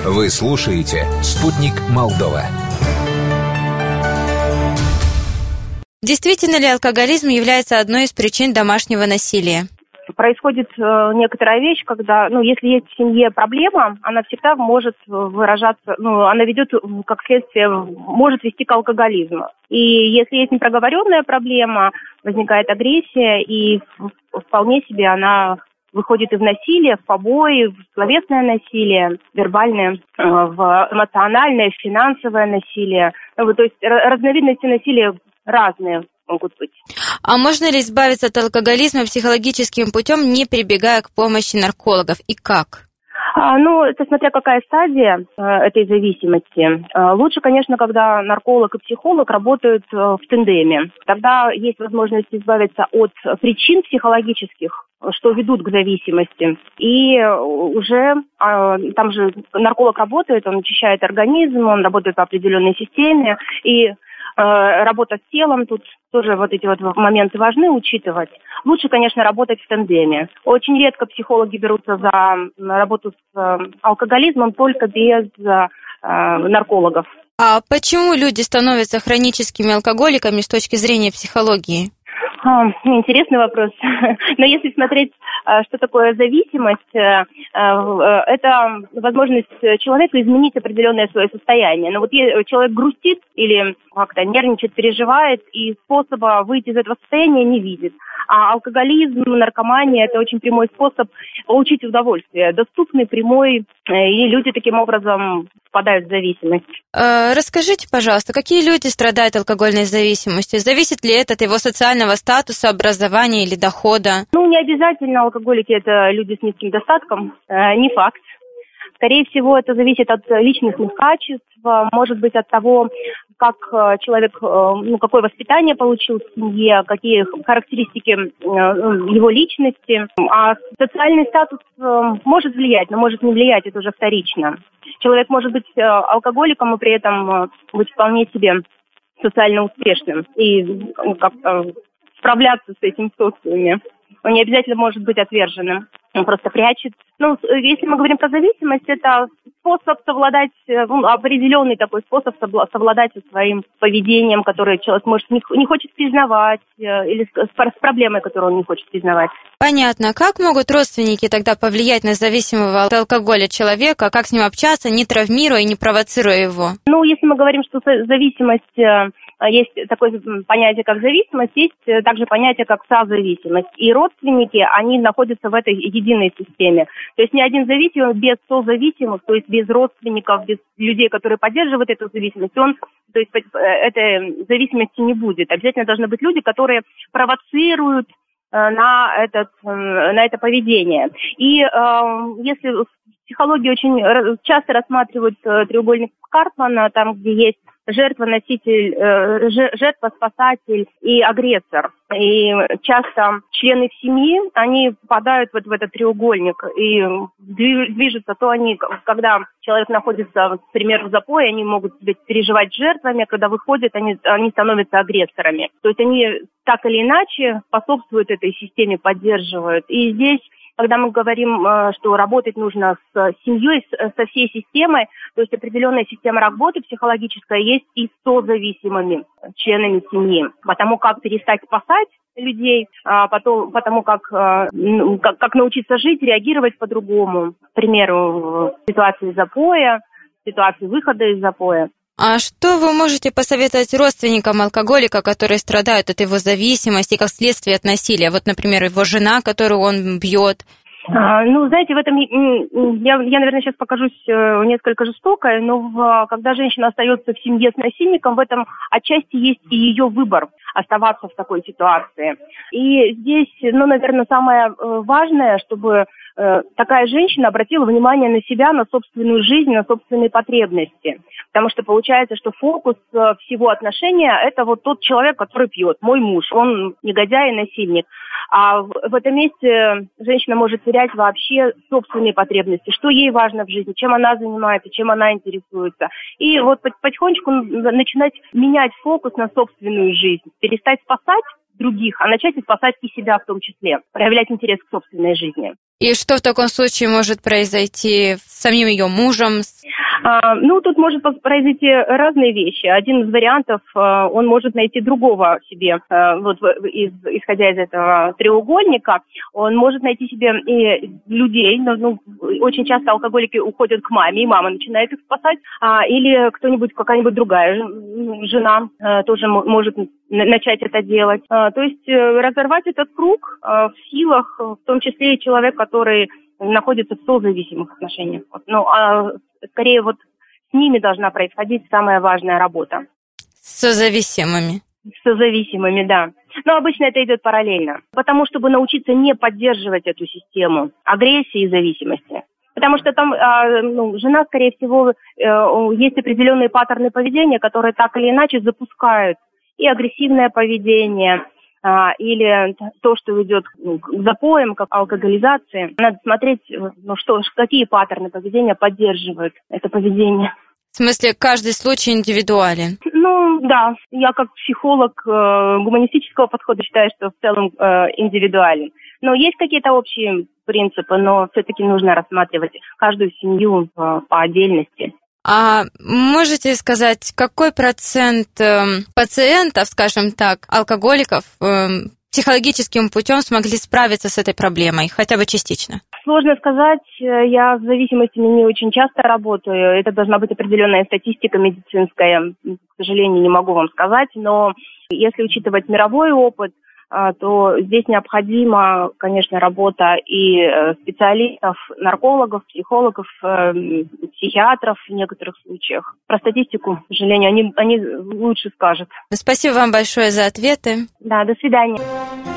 Вы слушаете «Спутник Молдова». Действительно ли алкоголизм является одной из причин домашнего насилия? Происходит некоторая вещь, когда, если есть в семье проблема, она всегда может выражаться, она ведет, как следствие, может вести к алкоголизму. И если есть непроговоренная проблема, возникает агрессия, и вполне себе она выходит и в насилие, в побои, в словесное насилие, вербальное, в эмоциональное, в финансовое насилие. То есть разновидности насилия разные могут быть. А можно ли избавиться от алкоголизма психологическим путем, не прибегая к помощи наркологов? И как? Это смотря какая стадия этой зависимости. Лучше, конечно, когда нарколог и психолог работают в тандеме. Тогда есть возможность избавиться от причин психологических, что ведут к зависимости. И уже там же нарколог работает, он очищает организм, он работает по определенной системе. И работа с телом, тут тоже вот эти вот моменты важны учитывать. Лучше, конечно, работать в тандеме. Очень редко психологи берутся за работу с алкоголизмом только без наркологов. А почему люди становятся хроническими алкоголиками с точки зрения психологии? Интересный вопрос. Но если смотреть, что такое зависимость, это возможность человека изменить определенное свое состояние. Но вот человек грустит или как-то нервничает, переживает, и способа выйти из этого состояния не видит. А алкоголизм, наркомания – это очень прямой способ получить удовольствие, доступный, прямой, и люди таким образом впадают в зависимость. Расскажите, пожалуйста, какие люди страдают алкогольной зависимостью? Зависит ли это от его социального статуса, образования или дохода? Не обязательно алкоголики – это люди с низким достатком, не факт. Скорее всего, это зависит от личностных качеств, может быть, от того, как человек, какое воспитание получил в семье, какие характеристики его личности. А социальный статус может влиять, но может не влиять, это уже вторично. Человек может быть алкоголиком и при этом быть вполне себе социально успешным и как-то справляться с этим в социуме. Он не обязательно может быть отверженным. Он просто прячет. Если мы говорим про зависимость, это способ совладать, определенный такой способ совладать со своим поведением, которое человек, может, не хочет признавать, или с проблемой, которую он не хочет признавать. Понятно. Как могут родственники тогда повлиять на зависимого от алкоголя человека? Как с ним общаться, не травмируя и не провоцируя его? Если мы говорим, что зависимость... Есть такое понятие, как зависимость, есть также понятие, как созависимость. И родственники, они находятся в этой единой системе. То есть ни один зависимый без созависимых, то есть без родственников, без людей, которые поддерживают эту зависимость, этой зависимости не будет. Обязательно должны быть люди, которые провоцируют на это поведение. И если в психологии очень часто рассматривают треугольник Карпмана, там, где есть жертва, носитель, жертва, спасатель и агрессор. И часто члены семьи, они попадают в этот треугольник и движутся, то они, когда человек находится, например, в запое, они могут себя переживать жертвами, а когда выходят, они становятся агрессорами. То есть они так или иначе способствуют этой системе, поддерживают. И здесь, когда мы говорим, что работать нужно с семьей, со всей системой, то есть определенная система работы психологическая есть и с созависимыми членами семьи. Потому как перестать спасать людей, потому как научиться жить, реагировать по-другому. К примеру, в ситуации запоя, в ситуации выхода из запоя. А что вы можете посоветовать родственникам алкоголика, которые страдают от его зависимости, как следствие от насилия? Вот, например, его жена, которую он бьет. Знаете, в этом я, наверное, сейчас покажусь несколько жестокой, но когда женщина остается в семье с насильником, в этом отчасти есть и ее выбор оставаться в такой ситуации. И здесь, наверное, самое важное, чтобы такая женщина обратила внимание на себя, на собственную жизнь, на собственные потребности. Потому что получается, что фокус всего отношения – это вот тот человек, который пьет, мой муж, он негодяй и насильник. А в этом месте женщина может терять вообще собственные потребности, что ей важно в жизни, чем она занимается, чем она интересуется. И вот потихонечку начинать менять фокус на собственную жизнь, перестать спасать других, а начать спасать и себя в том числе, проявлять интерес к собственной жизни. И что в таком случае может произойти с самим ее мужем? Тут может произойти разные вещи. Один из вариантов, он может найти другого себе, исходя из этого треугольника, он может найти себе и людей, очень часто алкоголики уходят к маме, и мама начинает их спасать, или какая-нибудь другая жена тоже может начать это делать. То есть разорвать этот круг в силах, в том числе и человек, который находится в созависимых отношениях. Скорее с ними должна происходить самая важная работа. С созависимыми? С созависимыми, да. Но обычно это идет параллельно. Потому чтобы научиться не поддерживать эту систему агрессии и зависимости. Потому что там жена, скорее всего, есть определенные паттерны поведения, которые так или иначе запускают и агрессивное поведение, или то, что идет к запоям, как алкоголизации. Надо смотреть, какие паттерны поведения поддерживают это поведение. В смысле, каждый случай индивидуален? Да. Я как психолог гуманистического подхода считаю, что в целом индивидуален. Но есть какие-то общие принципы, но все-таки нужно рассматривать каждую семью по отдельности. А можете сказать, какой процент пациентов, скажем так, алкоголиков, психологическим путем смогли справиться с этой проблемой, хотя бы частично? Сложно сказать, я с зависимостями не очень часто работаю, это должна быть определенная статистика медицинская, к сожалению, не могу вам сказать, но если учитывать мировой опыт, то здесь необходима, конечно, работа и специалистов, наркологов, психологов, психиатров в некоторых случаях. Про статистику, к сожалению, они лучше скажут. Спасибо вам большое за ответы. Да, до свидания.